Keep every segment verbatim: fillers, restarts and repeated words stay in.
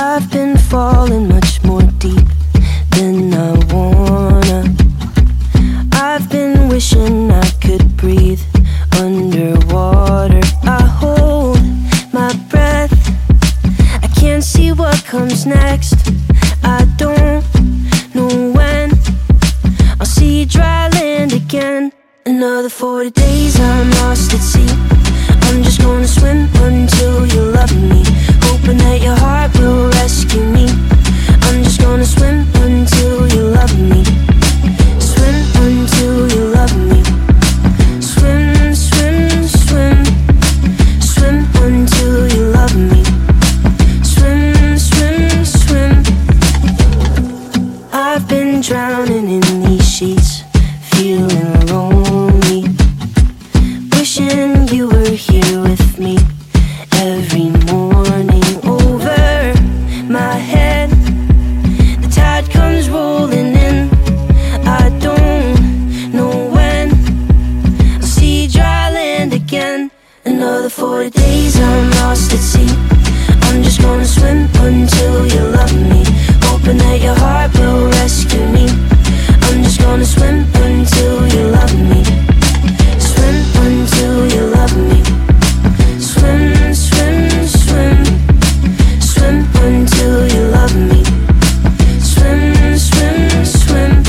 I've been falling much more deep than I wanna. I've been wishing I could breathe underwater. I hold my breath, I can't see what comes next. I don't know when I'll see dry land again. Another forty days I'm lost at sea. I'm just gonna swim until you love me, hoping that your heart will rescue me. I'm just gonna swim until you love me. Swim until you love me. Swim, swim, swim. Swim until you love me. Swim, swim, swim. I've been drowning in these sheets, feeling lonely, wishing you were here with me every morning. Over my head, the tide comes rolling in. I don't know when I'll see dry land again. Another forty days I'm lost at sea. I'm just gonna swim until you love me, hoping that your heart will rescue me. I'm just gonna swim until you love me. Swim until you love me. Swim, swim, swim. Swim until you love me. Swim, swim, swim.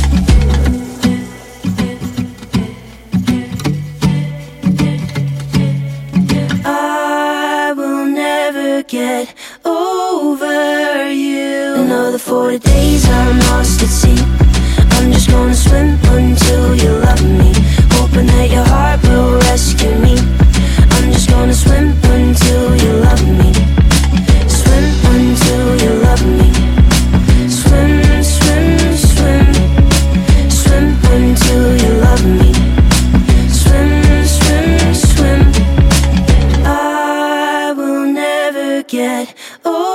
I will never get over you. Another forty days I'm lost at sea. I'm just gonna swim until you love me, hoping that your heart will rescue me. I'm just gonna swim until you love me. Swim until you love me. Swim, swim, swim. Swim until you love me. Swim, swim, swim. I will never get over